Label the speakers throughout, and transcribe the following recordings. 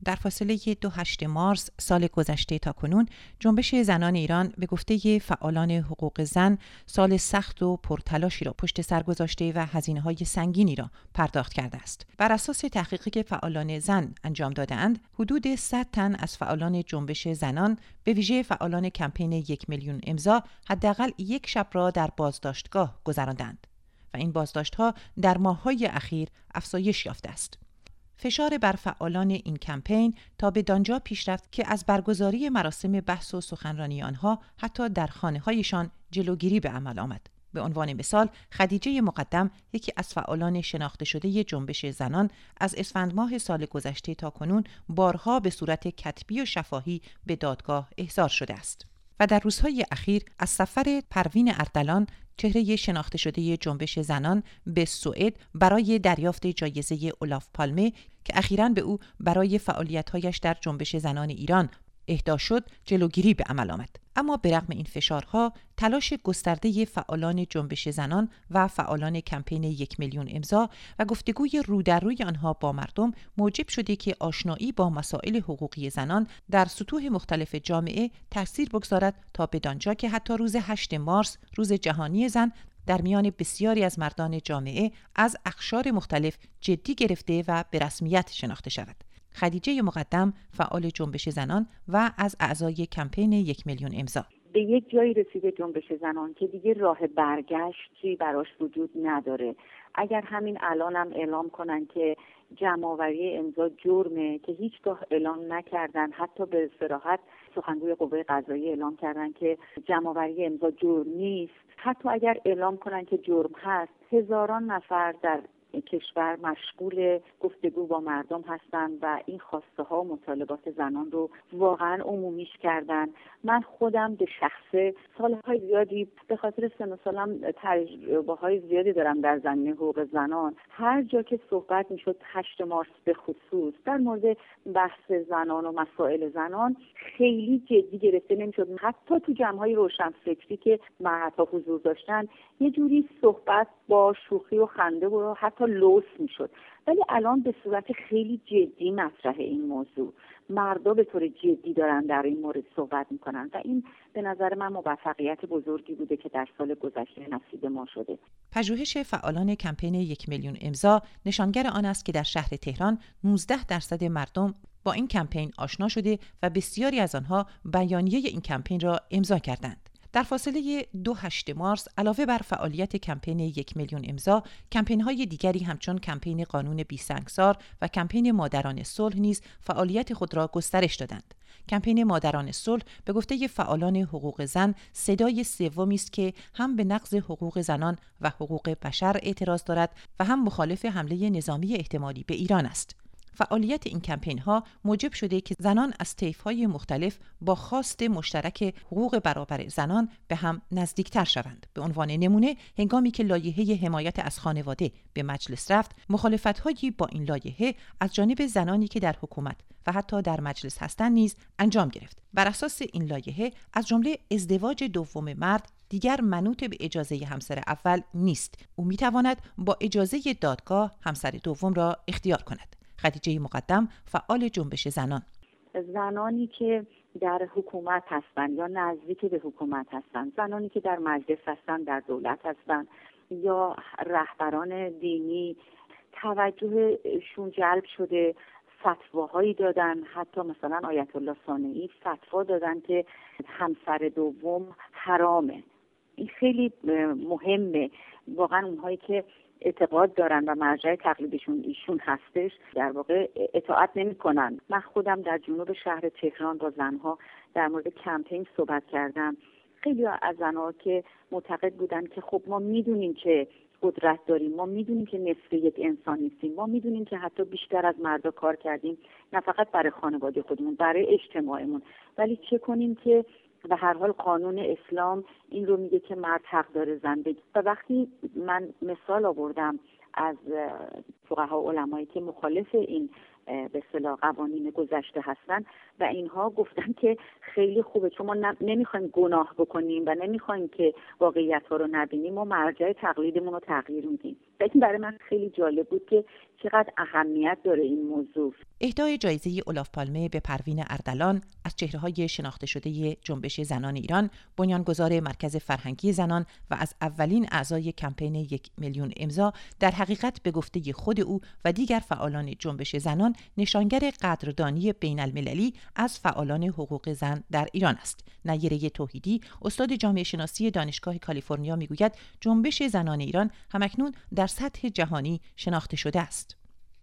Speaker 1: در فاصله 28 مارس سال گذشته تا کنون جنبش زنان ایران به گفته فعالان حقوق زن سال سخت و پرتلاشی را پشت سر گذاشته و هزینه‌های سنگینی را پرداخت کرده است. بر اساس تحقیقی که فعالان زن انجام داده‌اند، حدود 100 تن از فعالان جنبش زنان به ویژه فعالان کمپین 1 میلیون امضا حداقل یک شب را در بازداشتگاه گذراندند و این بازداشت‌ها در ماه‌های اخیر افزایش یافته است. فشار بر فعالان این کمپین تا به دانجا پیش رفت که از برگزاری مراسم بحث و سخنرانی آنها حتی در خانه‌هایشان جلوگیری به عمل آمد. به عنوان مثال، خدیجه مقدم، یکی از فعالان شناخته شده جنبش زنان، از اسفند ماه سال گذشته تا کنون بارها به صورت کتبی و شفاهی به دادگاه احضار شده است. و در روزهای اخیر از سفر پروین اردلان، چهره شناخته شده جنبش زنان، به سوئد برای دریافت جایزه اولاف پالمه که اخیراً به او برای فعالیت‌هایش در جنبش زنان ایران اهدا شد، جلوگیری به عمل آمد. اما برغم این فشارها، تلاش گسترده فعالان جنبش زنان و فعالان کمپین 1 میلیون امضا و گفتگوی رو در روی آنها با مردم موجب شده که آشنایی با مسائل حقوقی زنان در سطوح مختلف جامعه تأثیر بگذارد تا بدانجا که حتی روز 8 مارس، روز جهانی زن، در میان بسیاری از مردان جامعه از اقشار مختلف جدی گرفته و به رسمیت شناخته شود. خدیجه مقدم، فعال جنبش زنان و از اعضای کمپین 1 میلیون امضا:
Speaker 2: به یک جایی رسیده جنبش زنان که دیگه راه برگشتی براش وجود نداره. اگر همین الانم اعلام کنن که جمع‌آوری امضا جرمه، که هیچگاه اعلام نکردن، حتی به صراحت سخنگوی قوه قضاییه اعلام کردن که جمع‌آوری امضا جرم نیست، حتی اگر اعلام کنن که جرم هست، هزاران نفر در کشور مشغول گفتگو با مردم هستند و این خواسته ها و مطالبات زنان رو واقعا عمومیش کردن. من خودم به شخصه سالهای زیادی به خاطر سن و سالم تجربه های زیادی دارم در زمینه حقوق زنان. هر جا که صحبت میشد 8 مارس به خصوص در مورد بحث زنان و مسائل زنان خیلی جدی گرفته نمیشد. حتی تو جمع‌های روشنفکری که مردها حضور داشتن یه جوری صحبت با شوخی و خنده و حتی لوس میشد. ولی الان به صورت خیلی جدی مطرح این موضوع، مردا به طور جدی دارن در این مورد صحبت میکنن و این به نظر من موفقیت بزرگی بوده که در سال گذشته نصیب ما شده.
Speaker 1: پژوهش فعالان کمپین 1 میلیون امضا نشانگر آن است که در شهر تهران 19% مردم با این کمپین آشنا شده و بسیاری از آنها بیانیه این کمپین را امضا کردند. در فاصله 28 مارس علاوه بر فعالیت کمپین 1 میلیون امضا، کمپین‌های دیگری همچون کمپین قانون بی سنگسار و کمپین مادران صلح نیز فعالیت خود را گسترش دادند. کمپین مادران صلح به گفته فعالان حقوق زن صدای سومی است که هم به نقض حقوق زنان و حقوق بشر اعتراض دارد و هم مخالف حمله نظامی احتمالی به ایران است. فعالیت این کمپین‌ها موجب شده که زنان از طیف‌های مختلف با خواست مشترک حقوق برابر زنان به هم نزدیکتر شوند. به عنوان نمونه، هنگامی که لایحه حمایت از خانواده به مجلس رفت، مخالفت‌هایی با این لایحه از جانب زنانی که در حکومت و حتی در مجلس هستند نیز انجام گرفت. بر اساس این لایحه از جمله ازدواج دوم مرد دیگر منوط به اجازه همسر اول نیست. او می‌تواند با اجازه دادگاه همسر دوم را اختیار کند. خدیجه مقدم، فعال جنبش زنان:
Speaker 2: زنانی که در حکومت هستند یا نزدیک به حکومت هستند، زنانی که در مجلس هستند، در دولت هستند یا رهبران دینی، توجهشون جلب شده، فتواهایی دادن. حتی مثلا آیت الله صانعی فتوا دادن که همسر دوم حرامه. این خیلی مهمه. واقعا اونهایی که اعتقاد دارن و مرجع تقلیدشون ایشون هستش در واقع اطاعت نمی‌کنن. من خودم در جنوب شهر تهران با زنها در مورد کمپین صحبت کردم. خیلی از زنها که معتقد بودن که خب ما میدونیم که قدرت داریم، ما میدونیم که نصف یک انسان نیستیم، ما میدونیم که حتی بیشتر از مردا کار کردیم، نه فقط برای خانواده خودمون، برای اجتماعمون، ولی چه کنیم که به هر حال قانون اسلام این رو میگه که مرد حق داره زن بگیره. و وقتی من مثال آوردم از فقها و علمایی که مخالف این به اصطلاح قوانین گذشته هستن و اینها گفتن که خیلی خوبه، چون ما نمیخوایم گناه بکنیم و نمیخوایم که واقعیت ها رو نبینیم، ما مرجع تقلیدمون رو تغییر میدیم. این برای من خیلی جالب بود که چقدر اهمیت داره این موضوع.
Speaker 1: اهدای جایزه اولاف پالمه به پروین اردلان از چهره‌های شناخته شده جنبش زنان ایران، بنیانگذار مرکز فرهنگی زنان و از اولین اعضای کمپین 1 میلیون امضا، در حقیقت به گفته خود او و دیگر فعالان جنبش زنان نشانگر قدردانی بین المللی از فعالان حقوق زن در ایران است. نیره توحیدی، استاد جامعه شناسی دانشگاه کالیفرنیا، میگوید جنبش زنان ایران همکنون در سطح جهانی شناخته شده است.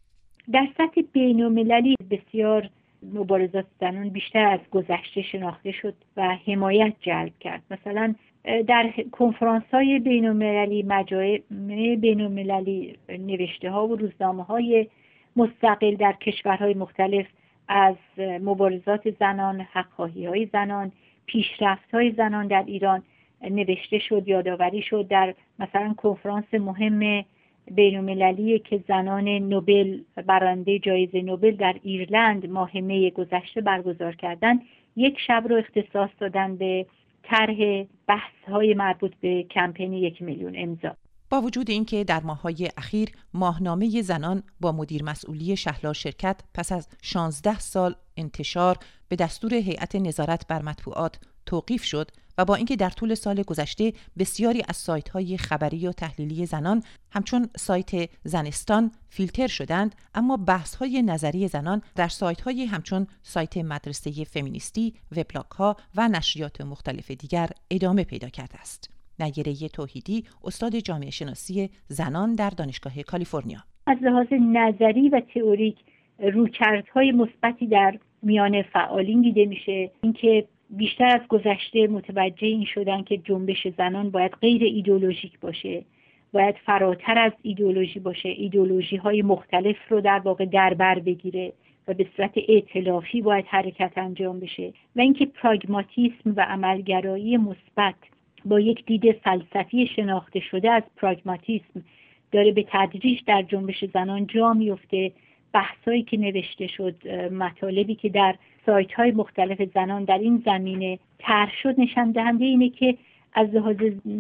Speaker 3: در سطح بین‌المللی بسیار مبارزات زنان بیشتر از گذشته شناخته شد و حمایت جلب کرد. مثلا در کنفرانس‌های بین‌المللی، مجامع بین‌المللی، نوشته‌ها و روزنامه‌های مستقل در کشورهای مختلف از مبارزات زنان، حق‌خواهی‌های زنان، پیشرفت‌های زنان در ایران نوشته شد، یادآوری شد. در مثلا کنفرانس مهم بین‌المللی که زنان نوبل، برنده جایزه نوبل در ایرلند ماه می گذشته برگزار کردند، یک شب رو اختصاص دادن به طرح بحث‌های مربوط به کمپین 1 میلیون امضا.
Speaker 1: با وجود اینکه در ماه‌های اخیر ماهنامه زنان با مدیر مسئولی شهلا شرکت پس از 16 سال انتشار به دستور هیئت نظارت بر مطبوعات توقیف شد و با اینکه در طول سال گذشته بسیاری از سایت‌های خبری و تحلیلی زنان همچون سایت زنستان فیلتر شدند، اما بحث‌های نظری زنان در سایت‌های همچون سایت مدرسه فمینیستی، وبلاگ‌ها و نشریات مختلف دیگر ادامه پیدا کرده است. نیره توحیدی، استاد جامعه شناسی زنان در دانشگاه کالیفرنیا:
Speaker 3: از لحاظ نظری و تئوریک رویکردهای مثبتی در میان فعالین دیده میشه. اینکه بیشتر از گذشته متوجه این شدن که جنبش زنان باید غیر ایدئولوژیک باشه، باید فراتر از ایدئولوژی باشه، ایدئولوژی‌های مختلف رو در واقع در بر بگیره و به صورت ائتلافی باید حرکت انجام بشه و اینکه پراگماتیسم و عملگرایی مثبت با یک دید فلسفی شناخته شده از پراگماتیسم داره به تدریج در جنبش زنان جا میفته. بحثایی که نوشته شد، مطالبی که در سایت‌های مختلف زنان در این زمینه طرح شد، نشان دهنده اینه که از لحاظ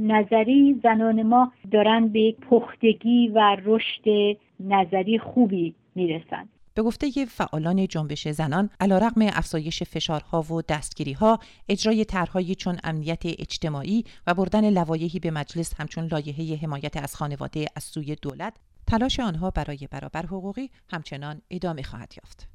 Speaker 3: نظری زنان ما دارن به پختگی و رشد نظری خوبی میرسن.
Speaker 1: به گفته فعالان جنبش زنان، علیرغم افزایش فشارها و دستگیری‌ها، اجرای طرح‌هایی چون امنیت اجتماعی و بردن لوایحی به مجلس همچون لایحه حمایت از خانواده از سوی دولت، تلاش آنها برای برابر حقوقی همچنان ادامه خواهد یافت.